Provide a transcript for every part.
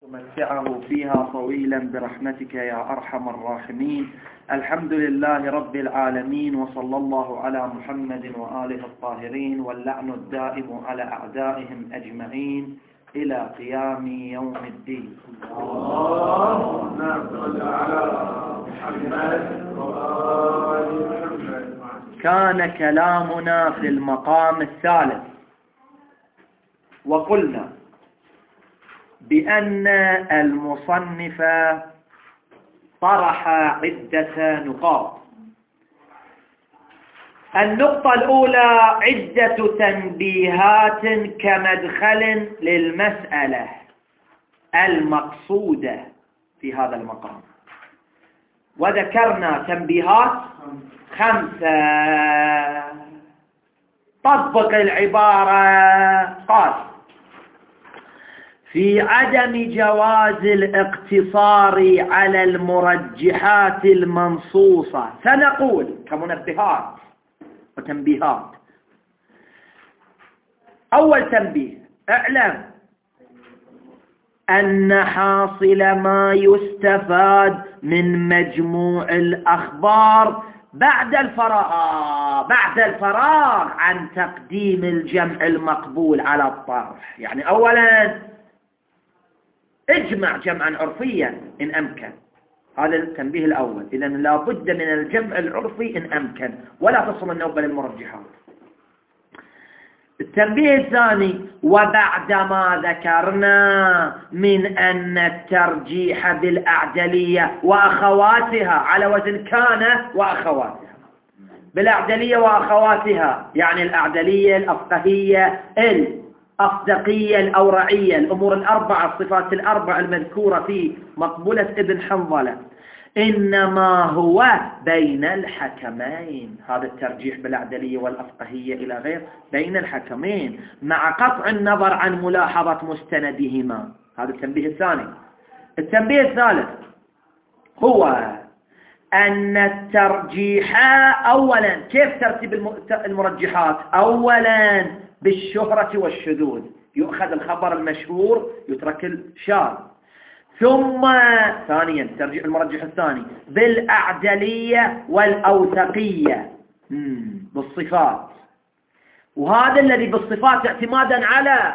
متعه فيها طويلا برحمتك يا أرحم الراحمين. الحمد لله رب العالمين، وصلى الله على محمد وآله الطاهرين، واللعن الدائم على أعدائهم أجمعين إلى قيام يوم الدين. اللهم صل على محمد وآل محمد. كان كلامنا في المقام الثالث، وقلنا بأن المصنف طرح عدة نقاط. النقطة الأولى عدة تنبيهات كمدخل للمسألة المقصودة في هذا المقام، وذكرنا تنبيهات 5. طبق العبارة. قال: في عدم جواز الاقتصار على المرجحات المنصوصة. سنقول كمنبهات وتنبيهات. أول تنبيه: اعلم أن حاصل ما يستفاد من مجموع الأخبار بعد الفراغ عن تقديم الجمع المقبول على الطرح. يعني أولا اجمع جمعا عرفيا إن أمكن. هذا التنبيه الأول. إذن لا بد من الجمع العرفي إن أمكن، ولا تصل النوبة للمرجحات. التنبيه الثاني: وبعدما ذكرنا من أن الترجيح بالأعدلية وأخواتها على وزن كان وأخواتها، بالأعدلية وأخواتها يعني الأعدلية، الأفقهية، الأصدقية، الأورعية، الأمور الأربعة، الصفات الأربع المذكورة في مقبولة ابن حنظلة، إنما هو بين الحكمين. هذا الترجيح بالأعدلية والأفقهية إلى غير بين الحكمين، مع قطع النظر عن ملاحظة مستندهما. هذا التنبيه الثاني. التنبيه الثالث هو أن الترجيح أولا، كيف ترتيب المرجحات؟ أولا بالشهرة والشذوذ، يؤخذ الخبر المشهور يترك الشاذ. ثم ثانيا ترجيح المرجح الثاني بالأعدلية والأوثقية بالصفات، وهذا الذي بالصفات اعتمادا على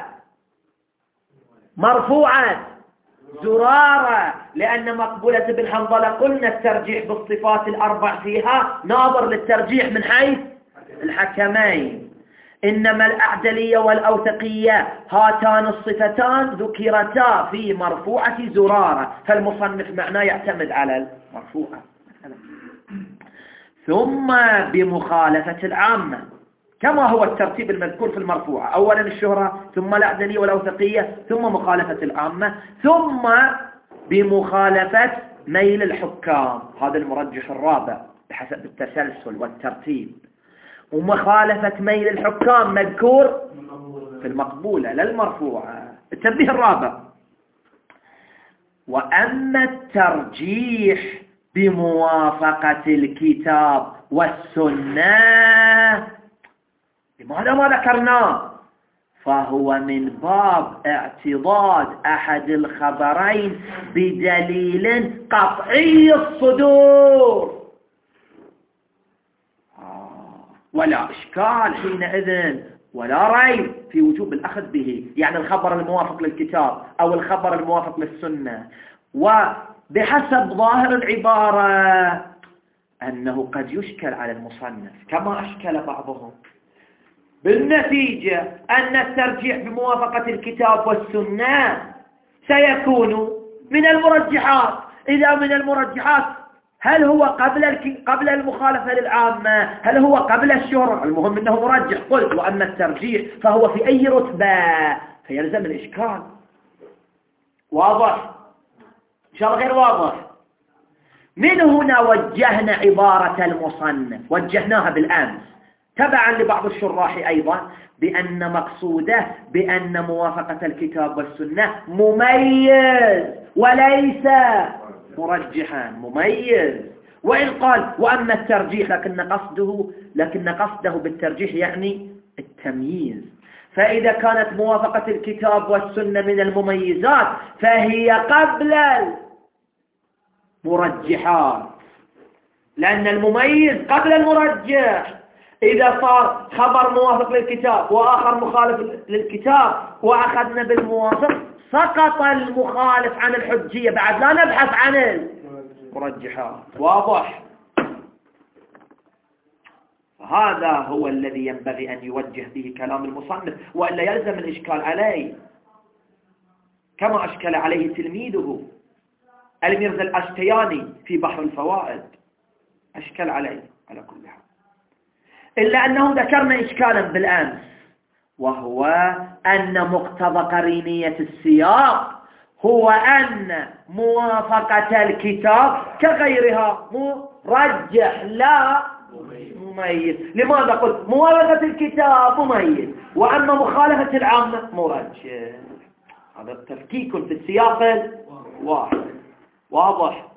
مرفوعة زرارة، لأن مقبولة ابن حنظلة قلنا الترجيح بالصفات الأربع فيها ناظر للترجيح من حيث الحكمين، إنما الأعدلية والأوثقية هاتان الصفتان ذكرتا في مرفوعة زرارة، فالمصنف معناه يعتمد على المرفوعة. ثم بمخالفة العامة كما هو الترتيب المذكور في المرفوعة، أولا الشهرة، ثم الأعدلية والأوثقية، ثم مخالفة العامة، ثم بمخالفة ميل الحكام. هذا المرجح الرابع بحسب التسلسل والترتيب. ومخالفة ميل الحكام مذكور في المقبولة لا المرفوعة. التنبيه الرابع: وأما الترجيح بموافقة الكتاب والسنة، لماذا ما ذكرناه؟ فهو من باب اعتضاد أحد الخبرين بدليل قطعي الصدور، ولا إشكال حينئذ ولا ريب في وجوب الأخذ به. يعني الخبر الموافق للكتاب أو الخبر الموافق للسنة، وبحسب ظاهر العبارة أنه قد يشكل على المصنف كما أشكل بعضهم. بالنتيجة أن الترجيح بموافقة الكتاب والسنة سيكون من المرجحات. إذا من المرجحات، هل هو قبل المخالفة للعامة؟ هل هو قبل الشهرة؟ المهم أنه مرجح. قلت: وأما الترجيح فهو في أي رتبة؟ فيلزم الإشكال. واضح؟ إن شاء الله غير واضح. من هنا وجهنا عبارة المصنف، وجهناها بالأمس تبعا لبعض الشراح أيضا، بأن مقصوده بأن موافقة الكتاب والسنة مميز وليس مرجحا. مميز. وإن قال وأما الترجيح، لكن قصده بالترجيح يعني التمييز. فإذا كانت موافقة الكتاب والسنة من المميزات فهي قبل المرجحات، لأن المميز قبل المرجح. إذا صار خبر موافق للكتاب وآخر مخالف للكتاب وأخذنا بالموافق سقط المخالف عن الحجية، بعد لا نبحث عن المرجحات. واضح؟ هذا هو الذي ينبغي أن يوجه به كلام المصنف، وإلا يلزم الإشكال عليه كما أشكل عليه تلميذه الميرزا الأشتياني في بحر الفوائد، أشكل عليه على كل حال. إلا أنه ذكرنا إشكالا بالأمس، وهو أن مقتضى قرينية السياق هو أن موافقة الكتاب كغيرها مرجح لا مميز. لماذا قلت موافقة الكتاب مميز وأما مخالفة العامة مرجح؟ هذا تفكيك في السياق واحد. واضح؟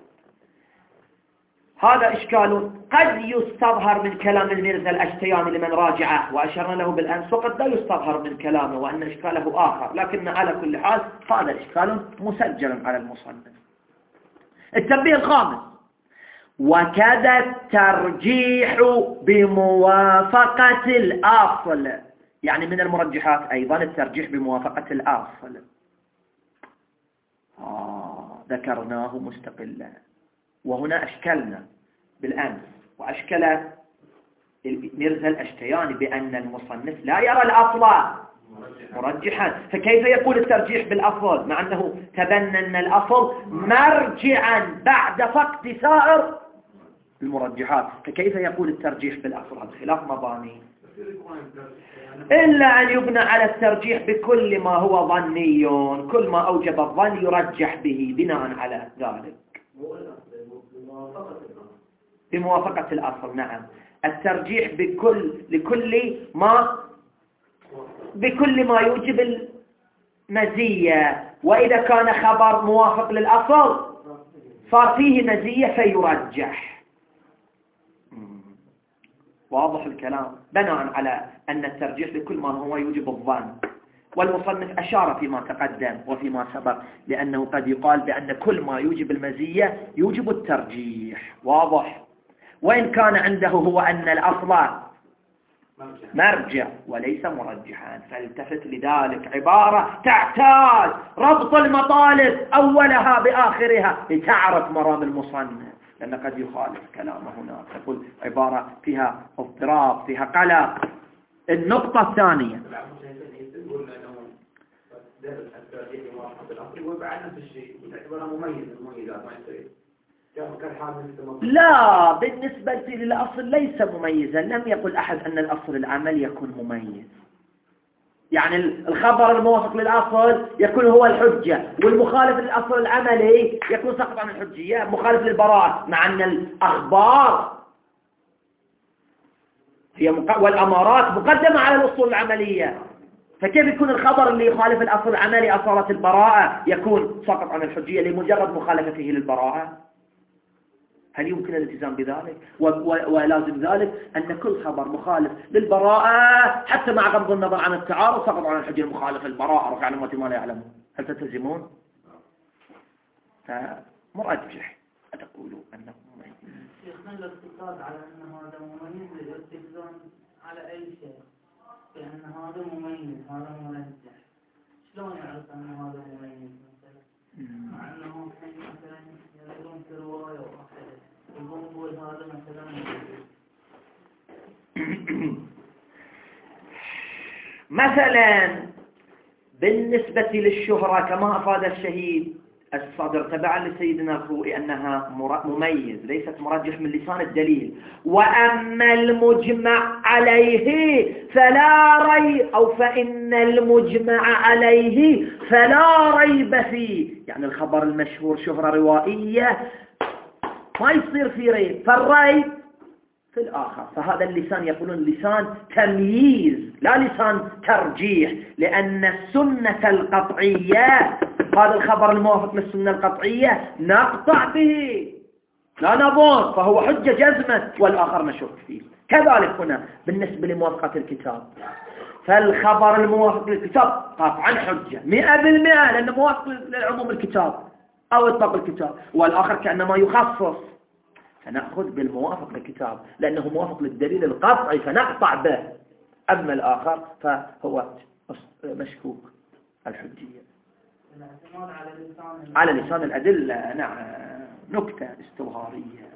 هذا إشكال قد يستظهر من كلام الميرزا الأشتياني لمن راجعه وأشرنا له بالأمس، وقد لا يستظهر من كلامه وأن إشكاله آخر، لكن على كل حال هذا إشكال مسجل على المصنف. التنبيه الخامس: وكذا الترجيح بموافقة الأصل، يعني من المرجحات أيضا الترجيح بموافقة الأصل. ذكرناه مستقلا، وهنا أشكلنا بالأمس وأشكل الميرزا الأشتياني بأن المصنف لا يرى الأصل مرجحا، فكيف يقول الترجيح بالأصل مع أنه تبنى أن الأصل مرجعا بعد فقد سائر المرجحات؟ فكيف يقول الترجيح بالأصل؟ هذا خلاف مباني، إلا أن يبنى على الترجيح بكل ما هو ظني، كل ما أوجب الظن يرجح به بناء على ذلك بموافقة الأصل. نعم، الترجيح بكل ما يوجب المزية، وإذا كان خبر موافق للأصل صار فيه مزية فيرجح. واضح الكلام؟ بناء على أن الترجيح بكل ما هو يوجب الظن، والمصنف أشار فيما تقدم وفيما سبق لأنه قد يقال بأن كل ما يوجب المزية يوجب الترجيح. واضح؟ وإن كان عنده هو أن الأصل مرجع وليس مرجحا، فالتفت لذلك عبارة تحتاج ربط المطالب أولها بآخرها لتعرف مرام المصنف، لأن قد يخالف كلامه هنا، تقول عبارة فيها اضطراب فيها قلق. النقطة الثانية لا، بالنسبة للأصل ليس مميزا. لم يقل أحد أن الأصل العمل يكون مميز، يعني الخبر الموافق للأصل يكون هو الحجة، والمخالف للأصل العملي يكون سقط عن الحجية، مخالف للبراءة، مع أن الأخبار هي والأمارات مقدمة على الأصول العملية، فكيف يكون الخبر اللي يخالف الأصل العملي أصالة البراءة يكون سقط عن الحجية لمجرد مخالفته للبراءة؟ هل يمكن الالتزام بذلك؟ ولازم ذلك أن كل خبر مخالف للبراءة حتى مع غض النظر عن التعارض سقط عن الحجية المخالف للبراءة، رفع علامات ما لا يعلمون. هل تلتزمون؟ فمرجح أتقولوا أنه مميز. شيخنا الاقتصاد على أن هذا مميز للالتزام على أي شيء، لأن هذا مميز هذا مرجح، شلون يعرف أن هذا مميز مثلا؟ مع أنه مثلا يقولون في رواية واحدة يقول هذا مثلا مثلا بالنسبة للشهرة كما أفاد الشهيد الصدر تبعا لسيدنا الخوئي أنها مميز ليست مرجح من لسان الدليل. وأما المجمع عليه فلا ريب، أو فإن المجمع عليه فلا ريب فيه، يعني الخبر المشهور شهرة روائية ما يصير فيه ريب، فالريب في الآخر. فهذا اللسان يقولون لسان تمييز لا لسان ترجيح، لأن السنة القطعية، هذا الخبر الموافق للسنة القطعية نقطع به لا نظن، فهو حجة جزمة، والآخر نشك فيه. كذلك هنا بالنسبة لموافقة الكتاب، فالخبر الموافق للكتاب قطعا حجة 100% لأنه موافق للعموم الكتاب أو إطلاق الكتاب، والآخر كأنما يخصص، فنأخذ بالموافق للكتاب لأنه موافق للدليل القطعي فنقطع به. أما الآخر فهو مشكوك الحجية على لسان الأدلة. نعم، نكتة استظهارية.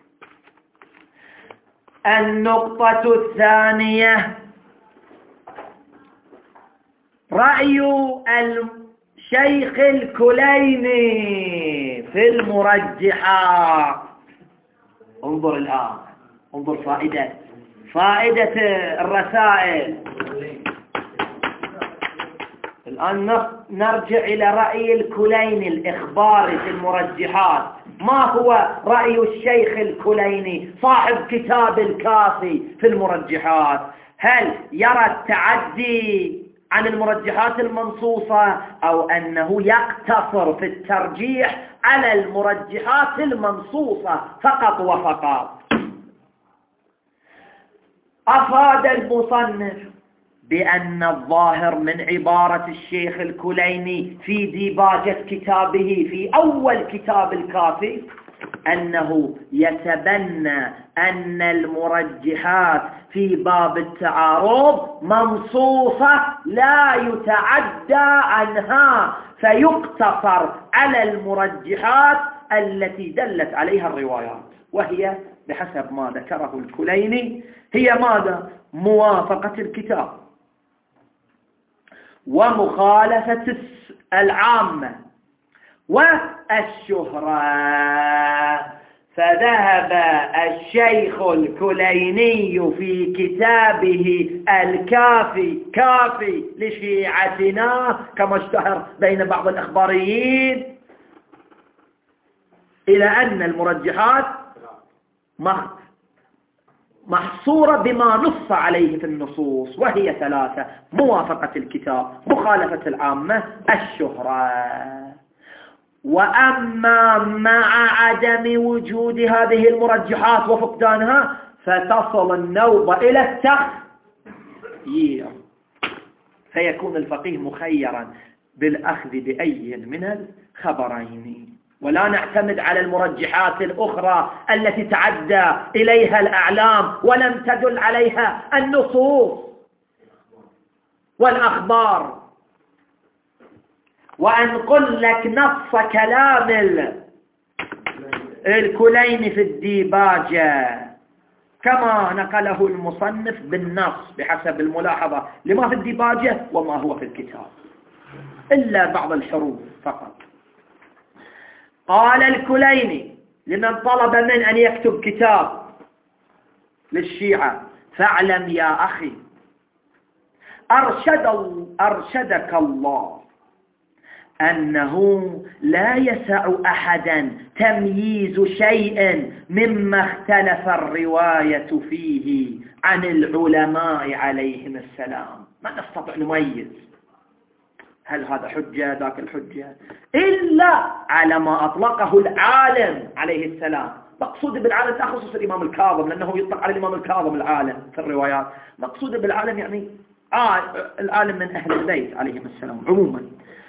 النقطة الثانية رأي الشيخ الكليني في المرجحات. انظر الآن، انظر فائدة الرسائل. الآن نرجع إلى رأي الكليني الإخباري في المرجحات. ما هو رأي الشيخ الكليني صاحب كتاب الكافي في المرجحات؟ هل يرى التعدي عن المرجحات المنصوصة أو أنه يقتصر في الترجيح على المرجحات المنصوصة فقط وفقط؟ أفاد المصنف بأن الظاهر من عبارة الشيخ الكليني في ديباجة كتابه في أول كتاب الكافي أنه يتبنى أن المرجحات في باب التعارض منصوصة لا يتعدى عنها، فيقتصر على المرجحات التي دلت عليها الروايات، وهي بحسب ما ذكره الكليني هي ماذا؟ موافقة الكتاب ومخالفة العامة والشهرة. فذهب الشيخ الكليني في كتابه كافي لشيعتنا كما اشتهر بين بعض الإخباريين إلى أن المرجحات محصورة بما نص عليه في النصوص، وهي 3: موافقة الكتاب، مخالفة العامة، الشهرة. وأما مع عدم وجود هذه المرجحات وفقدانها فتصل النوبة إلى التخيير، فيكون الفقيه مخيرا بالأخذ بأي من الخبرين، ولا نعتمد على المرجحات الأخرى التي تعدى إليها الأعلام ولم تدل عليها النصوص والأخبار. وأنقل لك نص كلام الكليني في الديباجة كما نقله المصنف بالنص بحسب الملاحظة لما في الديباجة وما هو في الكتاب، إلا بعض الحروف فقط. قال الكليني لمن طلب من أن يكتب كتاب للشيعة: فاعلم يا أخي أرشدك الله أنه لا يسع أحدا تمييز شيء مما اختلف الرواية فيه عن العلماء عليهم السلام. ما نستطيع نميز هل هذا حجة ذاك الحجة إلا على ما أطلقه العالم عليه السلام. مقصود بالعالم لا خصوص الإمام الكاظم، لأنه يطلق على الإمام الكاظم العالم في الروايات. مقصود بالعالم يعني العالم من أهل البيت عليهم السلام عموما،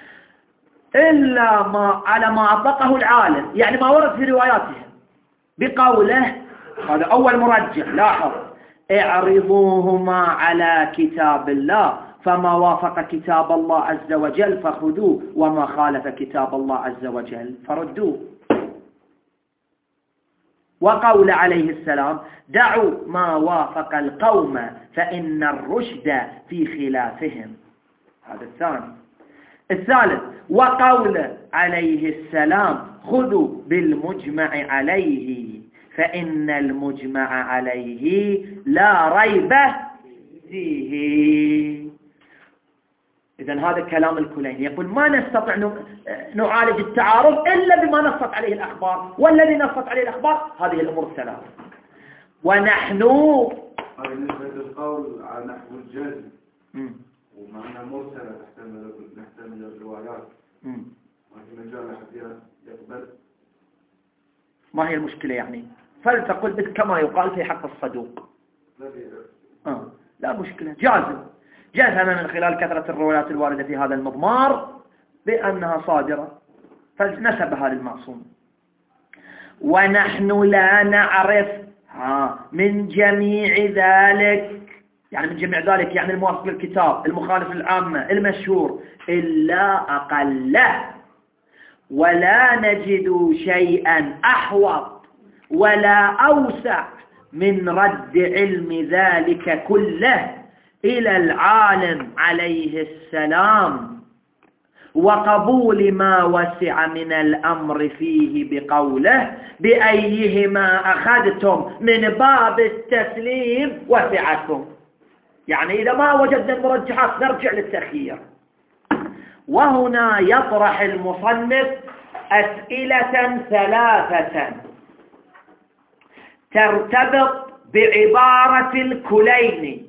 إلا ما على ما أطلقه العالم، يعني ما ورد في رواياتهم بقوله. هذا أول مرجح. لاحظ: اعرضوهما على كتاب الله، فما وافق كتاب الله عز وجل فخذوه، وما خالف كتاب الله عز وجل فردوه. وقول عليه السلام: دعوا ما وافق القوم فإن الرشد في خلافهم. هذا الثاني. الثالث: وقول عليه السلام: خذوا بالمجمع عليه فإن المجمع عليه لا ريب فيه. إذن هذا كلام الكليني، يقول ما نستطيع نعالج التعارض إلا بما نصت عليه الأخبار، والذي نصت عليه الأخبار هذه الأمور الثلاث. ونحن بالنسبة للقول على نحو الجزم ومعنى مرسلة نحتمل الروايات، ما في مجال أحد يقبل. ما هي المشكلة يعني؟ فلتقل كما يقال في حق الصدوق. لا مشكلة، جازم. جزم من خلال كثرة الروايات الواردة في هذا المضمار بأنها صادرة، فنسبها للمعصوم. ونحن لا نعرف من جميع ذلك، يعني من جميع ذلك يعني الموافق للكتاب المخالف للعامة المشهور، إلا أقله، ولا نجد شيئا أحوط ولا أوسع من رد علم ذلك كله إلى العالم عليه السلام، وقبول ما وسع من الأمر فيه بقوله بأيهما أخذتم من باب التسليم وسعكم. يعني إذا ما وجدنا المرجحات نرجع للتخيير. وهنا يطرح المصنف أسئلة ثلاثة ترتبط بعبارة الكليني.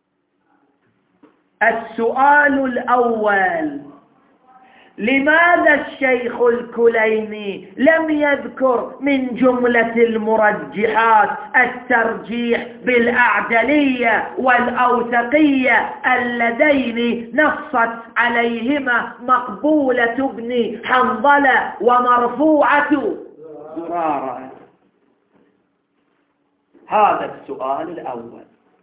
السؤال الأول: لماذا الشيخ الكليني لم يذكر من جملة المرجحات الترجيح بالأعدلية والأوثقية اللذين نصت عليهما مقبولة ابن حنظلة ومرفوعة زرارة؟ هذا السؤال الأول.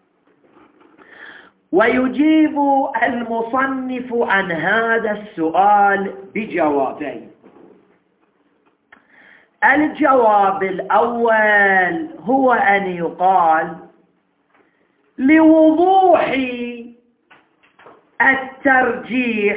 ويجيب المصنف عن هذا السؤال بجوابين. الجواب الأول هو أن يقال لوضوح الترجيح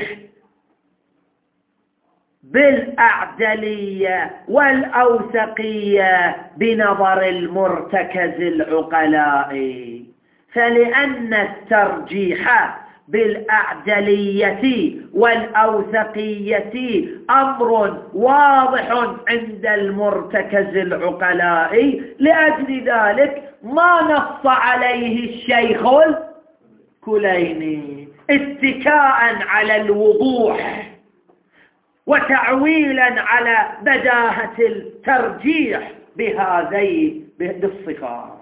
بالأعدلية والأوثقية بنظر المرتكز العقلاء، فلأن الترجيح بالأعدلية والأوثقية أمر واضح عند المرتكز العقلاء، لأجل ذلك ما نص عليه الشيخ الكليني اتكاء على الوضوح وتعويلا على بداهة الترجيح بهذه الصفات.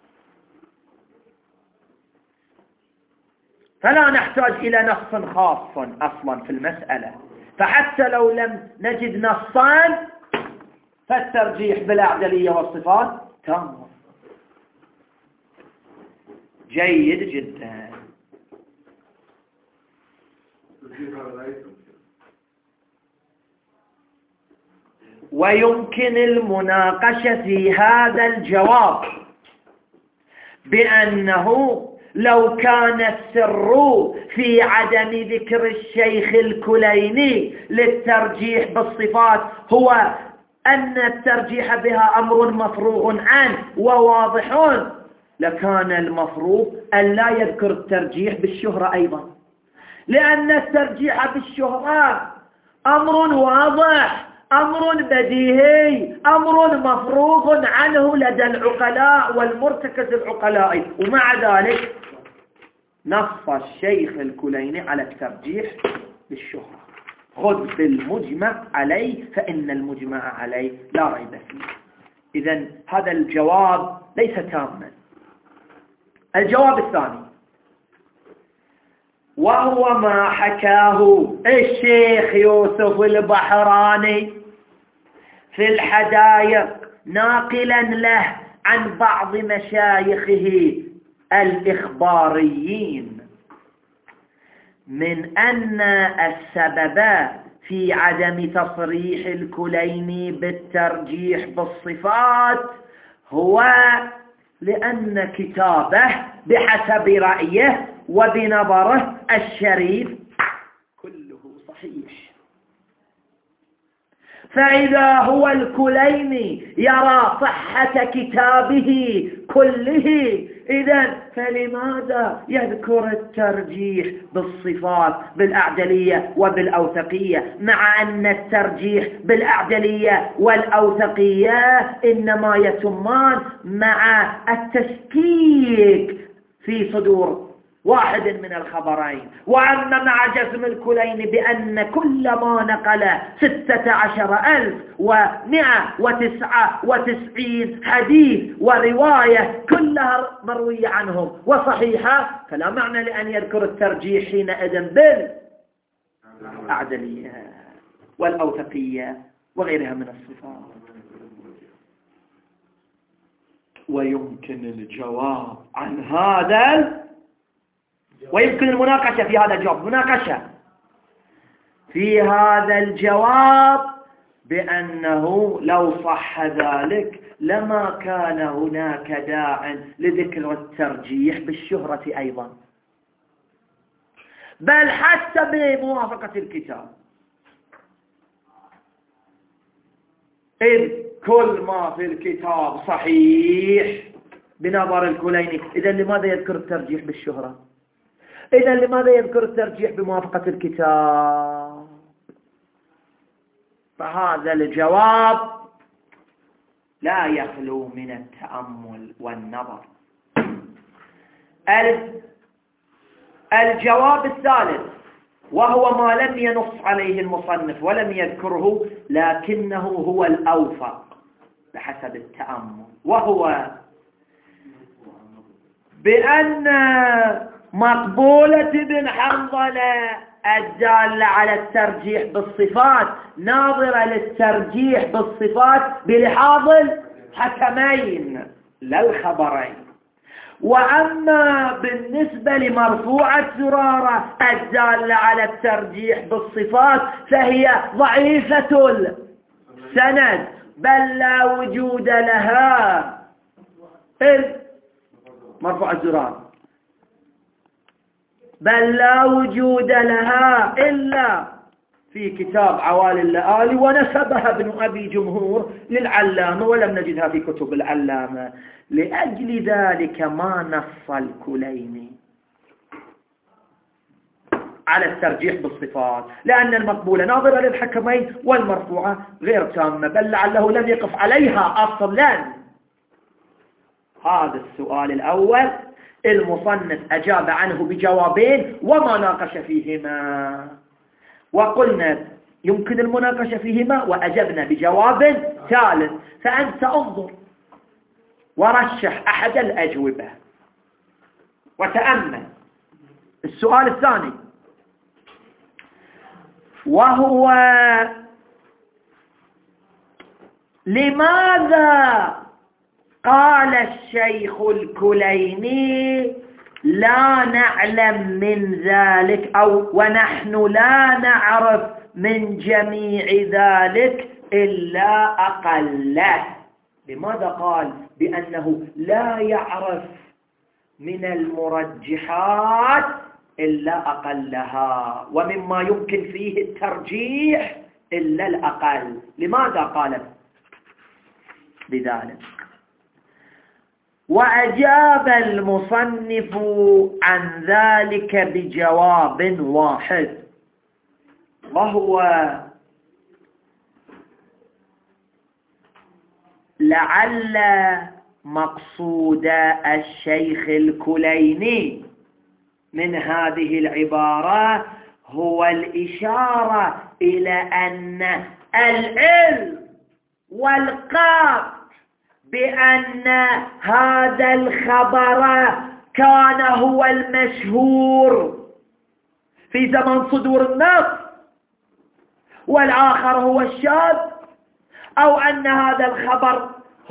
فلا نحتاج إلى نص خاص أصلا في المسألة، فحتى لو لم نجد نصان فالترجيح بالأعدلية والصفات تام. جيد جدا. ويمكن المناقشة في هذا الجواب بأنه لو كان السر في عدم ذكر الشيخ الكليني للترجيح بالصفات هو أن الترجيح بها أمر مفروغ عنه وواضح، لكان المفروض أن لا يذكر الترجيح بالشهرة أيضا، لأن الترجيح بالشهرة أمر واضح، أمر بديهي، أمر مفروغ عنه لدى العقلاء والمرتكز العقلاء. ومع ذلك نص الشيخ الكليني على الترجيح بالشهرة. خذ بالمجمع عليه فإن المجمع عليه لا ريب فيه. إذن هذا الجواب ليس تاما. الجواب الثاني وهو ما حكاه الشيخ يوسف البحراني في الحدائق ناقلا له عن بعض مشايخه الإخباريين من أن السبب في عدم تصريح الكليني بالترجيح بالصفات هو لأن كتابه بحسب رأيه وبنظره الشريف كله صحيح. فإذا هو الكليني يرى صحة كتابه كله، إذن فلماذا يذكر الترجيح بالصفات بالأعدلية وبالأوثقية، مع أن الترجيح بالأعدلية والأوثقية إنما يتمان مع التشكيك في صدور واحد من الخبرين. وأما مع جزم الكليني بأن كل ما نقل 16,199 حديث ورواية كلها مروية عنهم وصحيحة، فلا معنى لأن يذكر الترجيح حينئذ بالأعدلية والأوثقية وغيرها من الصفات. ويمكن الجواب عن هذا، ويمكن المناقشة في هذا الجواب، مناقشة في هذا الجواب بأنه لو صح ذلك لما كان هناك داع لذكر الترجيح بالشهرة أيضا، بل حتى بموافقة الكتاب، إذ كل ما في الكتاب صحيح بنظر الكليني. إذا لماذا يذكر الترجيح بالشهرة؟ إذا لماذا يذكر الترجيح بموافقة الكتاب؟ فهذا الجواب لا يخلو من التأمل والنظر. الجواب الثالث، وهو ما لم ينص عليه المصنف ولم يذكره لكنه هو الأوفق بحسب التأمل، وهو بأن مقبولة بن حنظلة الدالة على الترجيح بالصفات ناظرة للترجيح بالصفات بلحاظ الحكمين لا الخبرين. وأما بالنسبة لمرفوعة زرارة الدالة على الترجيح بالصفات فهي ضعيفة السند، بل لا وجود لها مرفوعة زرارة، بل لا وجود لها إلا في كتاب عوالي اللآلي، ونسبها ابن أبي جمهور للعلامة ولم نجدها في كتب العلامة. لأجل ذلك ما نص الكليني على الترجيح بالصفات، لأن المقبولة ناظرة للحكمين والمرفوعة غير تامة، بل لعله لم يقف عليها أصلا. هذا السؤال الأول المصنف أجاب عنه بجوابين وما ناقش فيهما، وقلنا يمكن المناقشة فيهما وأجبنا بجواب ثالث. فأنت انظر ورشح أحد الأجوبة وتأمل. السؤال الثاني وهو لماذا قال الشيخ الكليني لا نعلم من ذلك ونحن لا نعرف من جميع ذلك إلا أقله؟ لماذا قال بأنه لا يعرف من المرجحات إلا أقلها، ومما يمكن فيه الترجيح إلا الأقل؟ لماذا قال بذلك؟ وأجاب المصنف عن ذلك بجواب واحد، وهو لعل مقصود الشيخ الكليني من هذه العبارة هو الإشارة إلى أن العلم والقطع بأن هذا الخبر كان هو المشهور في زمن صدور النص والآخر هو الشاذ، أو أن هذا الخبر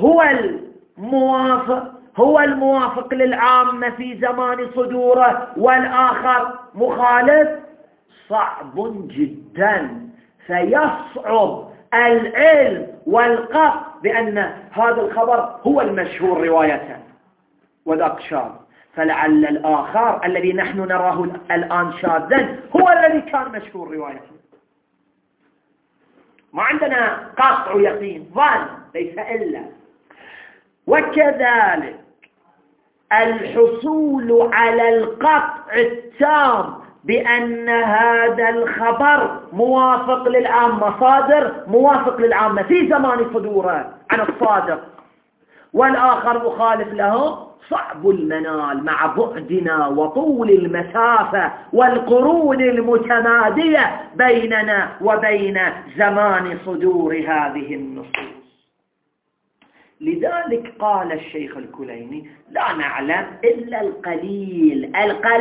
هو الموافق للعامة في زمان صدوره والآخر مخالف، صعب جدا. فيصعب العلم والقطع بأن هذا الخبر هو المشهور رواية وذاك شاذ، فلعل الآخر الذي نحن نراه الآن شاذا هو الذي كان مشهور رواية. ما عندنا قطع يقين، ظن ليس إلا. وكذلك الحصول على القطع التام بأن هذا الخبر موافق للعامة، صادر موافق للعامة في زمان صدوره عن الصادق، والآخر مخالف له صعب المنال مع بعدنا وطول المسافة والقرون المتمادية بيننا وبين زمان صدور هذه النصوص. لذلك قال الشيخ الكليني لا نعلم إلا القليل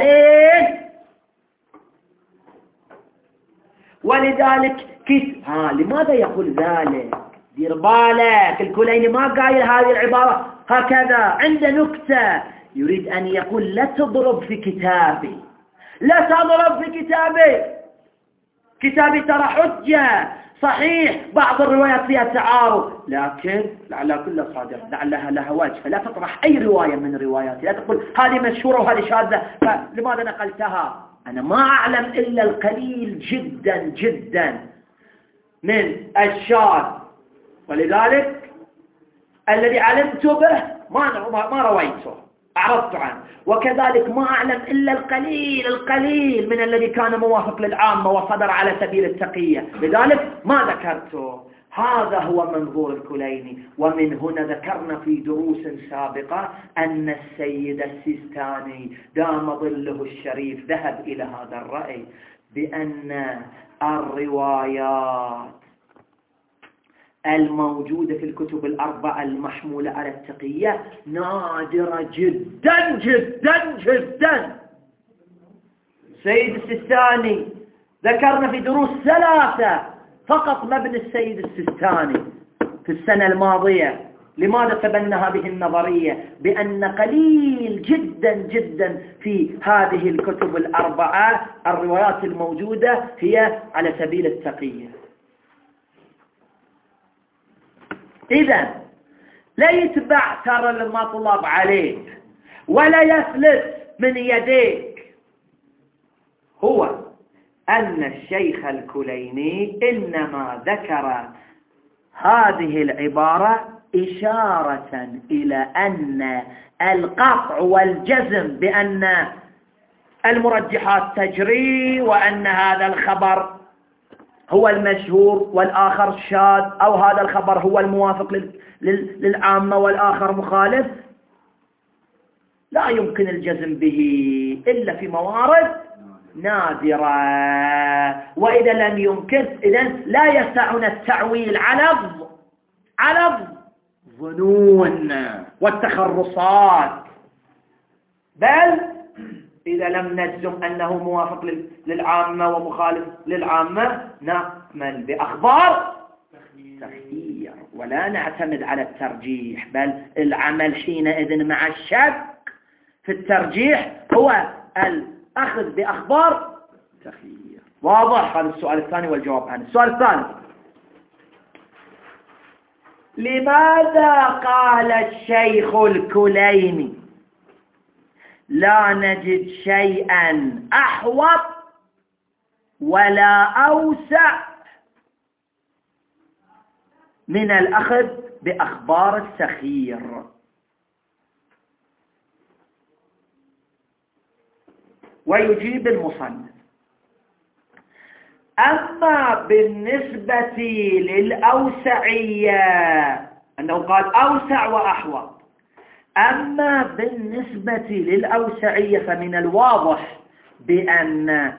ولذلك لماذا يقول ذلك؟ دير بالك، الكليني ما قايل هذه العبارة هكذا، عنده نكتة يريد أن يقول لا تضرب في كتابي، لا تضرب في كتابي ترى حجة، صحيح بعض الروايات فيها تعارض لكن لعلها كلها صادقة، لعلها لها وجه، فلا تطرح أي رواية من رواياتي، لا تقول هذه مشهورة وهذه شاذة فلماذا نقلتها. أنا ما أعلم إلا القليل جدا جدا من الشاذ، ولذلك الذي علمت به ما رويته، أعرضت عنه، وكذلك ما أعلم إلا القليل من الذي كان موافق للعامة وصدر على سبيل التقية، لذلك ما ذكرته. هذا هو منظور الكليني. ومن هنا ذكرنا في دروس سابقة أن السيد السيستاني دام ظله الشريف ذهب إلى هذا الرأي بأن الروايات الموجودة في الكتب الأربعة المحمولة على التقية نادرة جدا جدا جدا. السيد السيستاني ذكرنا في دروس 3 فقط مبنى السيد السيستاني في السنة الماضية. لماذا تبنى هذه النظرية بأن قليل جدا جدا في هذه الكتب الأربعة الروايات الموجودة هي على سبيل التقية. إذا لا يتبع ترى المطلب عليك ولا يفلت من يديك. هو أن الشيخ الكليني إنما ذكر هذه العبارة إشارة إلى أن القطع والجزم بأن المرجحات تجري وأن هذا الخبر هو المشهور والآخر شاذ، أو هذا الخبر هو الموافق للعامة والآخر مخالف، لا يمكن الجزم به إلا في موارد نادرة. وإذا لم يمكن إذن لا يسعنا التعويل على الظنون والتخرصات، بل إذا لم نجزم أنه موافق للعامة ومخالف للعامة نعمل بأخبار تخيير ولا نعتمد على الترجيح، بل العمل حينئذ مع الشك في الترجيح هو الأخذ بأخبار تخيير. واضح؟ هذا السؤال الثاني والجواب عنه. السؤال الثالث: لماذا قال الشيخ الكليني لا نجد شيئا أحوط ولا أوسع من الأخذ بأخبار التخيير؟ ويجيب المصنف: أما بالنسبة للأوسعية، أنه قال أوسع وأحوط، أما بالنسبة للأوسعية فمن الواضح بأن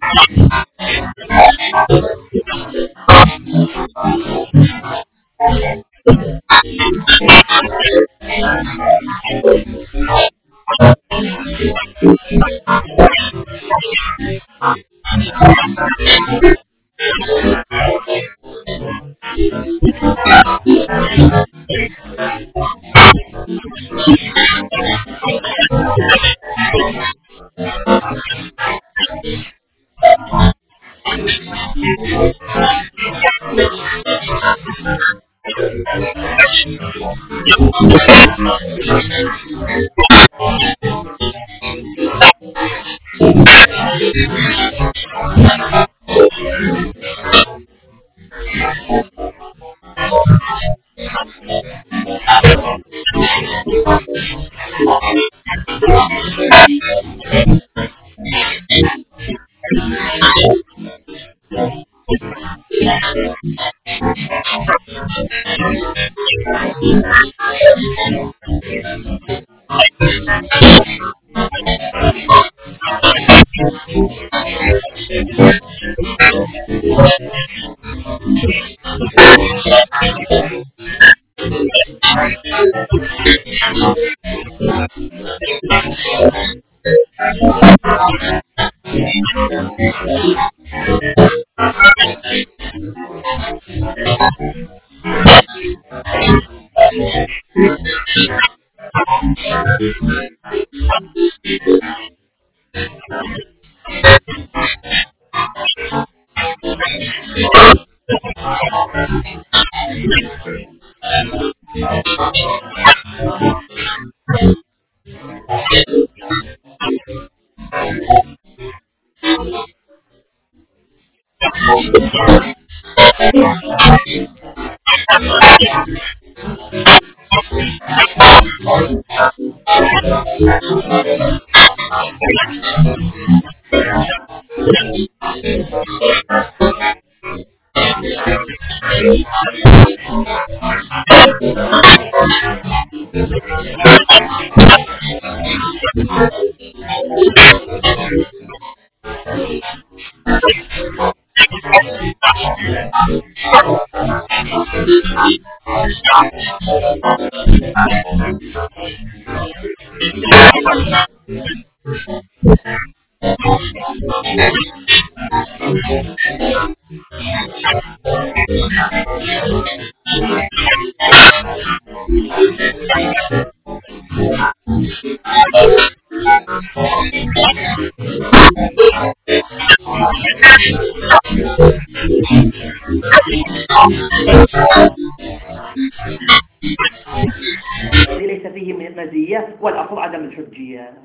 ليس فيه مزية والأصل عدم الحجية.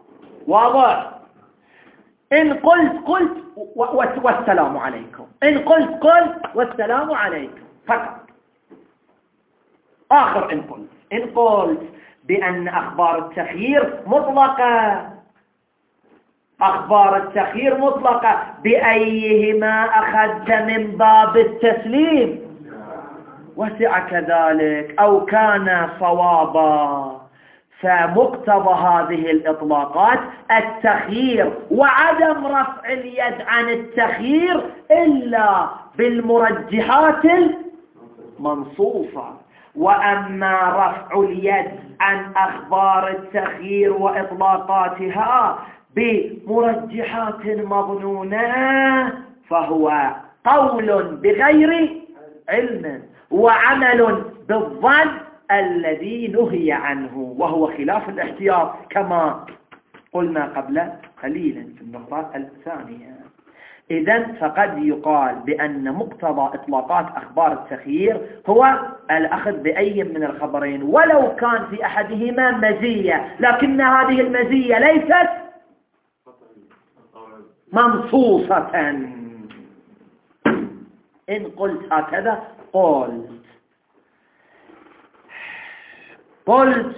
واضح؟ إن قلت والسلام عليكم، إن قلت والسلام عليكم فقط. آخر إن قلت بأن أخبار التخيير مطلقة، أخبار التخيير مطلقة، بأيهما أخذت من باب التسليم وسع كذلك أو كان صوابا، فمقتضى هذه الإطلاقات التخيير وعدم رفع اليد عن التخيير إلا بالمرجحات المنصوصة. وأما رفع اليد عن أخبار التخيير وإطلاقاتها بمرجحات مظنونة فهو قول بغير علم وعمل بالظن الذي نهي عنه، وهو خلاف الاحتياط كما قلنا قبل قليلا في النقطة الثانية. إذن فقد يقال بأن مقتضى إطلاقات أخبار التخيير هو الأخذ بأي من الخبرين ولو كان في أحدهما مزية، لكن هذه المزية ليست منصوصة. إن قلت هكذا قلت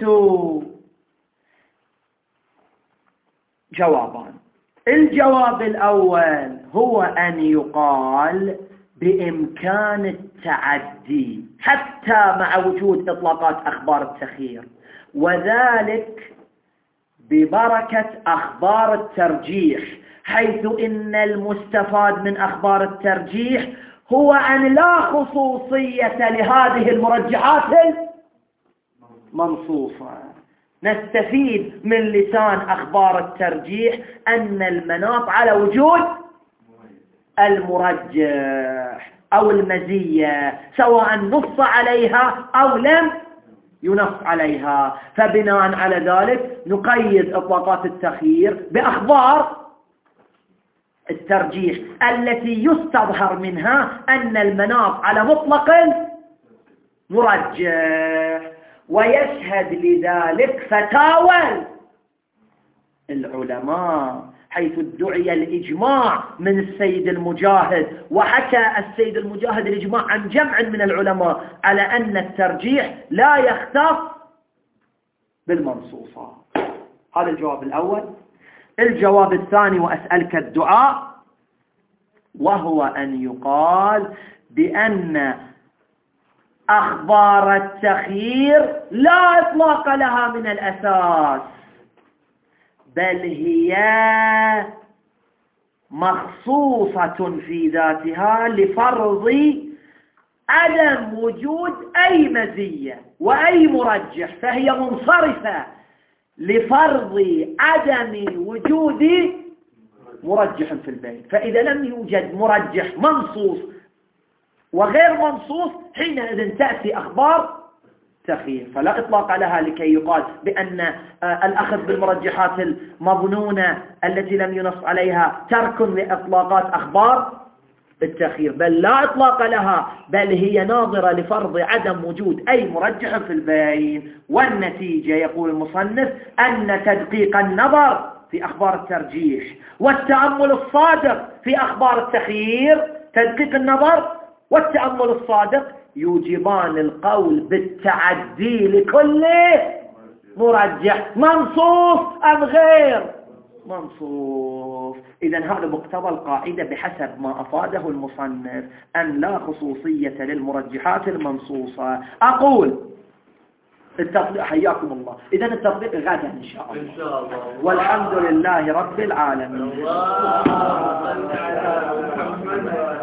جوابان. الجواب الأول هو أن يقال بإمكان التعدي حتى مع وجود إطلاقات أخبار التخيير، وذلك ببركة أخبار الترجيح، حيث إن المستفاد من أخبار الترجيح هو أن لا خصوصية لهذه المرجحات المنصوصة. نستفيد من لسان أخبار الترجيح أن المناط على وجود المرجح أو المزية، سواء نص عليها أو لم ينص عليها، فبناء على ذلك نقيد إطلاقات التخيير بأخبار الترجيح التي يستظهر منها أن المناط على مطلق مرجح، ويشهد لذلك فتاوى العلماء، حيث ادعي الإجماع من السيد المجاهد، وحكى السيد المجاهد الإجماع عن جمع من العلماء على أن الترجيح لا يختص بالمنصوصات. هذا الجواب الأول. الجواب الثاني وأسألك الدعاء، وهو أن يقال بأن أخبار التخيير لا إطلاق لها من الأساس، بل هي مخصوصة في ذاتها لفرض عدم وجود أي مزية وأي مرجح، فهي منصرفة لفرض عدم وجود مرجح في البين. فإذا لم يوجد مرجح منصوص وغير منصوص حينئذ تأتي أخبار تخيير، فلا إطلاق لها لكي يقال بأن الأخذ بالمرجحات المظنونة التي لم ينص عليها ترك لإطلاقات أخبار التخيير، بل لا إطلاق لها، بل هي ناظرة لفرض عدم وجود أي مرجح في البين. والنتيجة يقول المصنف أن تدقيق النظر في أخبار الترجيح والتأمل الصادق في أخبار التخيير، تدقيق النظر والتأمل الصادق يوجبان القول بالتعدي لكل مرجح منصوص أم غير منصوص. إذن هذا مقتضى القاعدة بحسب ما أفاده المصنف أن لا خصوصية للمرجحات المنصوصة. أقول التطبيق حياكم الله، إذن التطبيق غدا إن شاء الله، والحمد لله رب العالمين.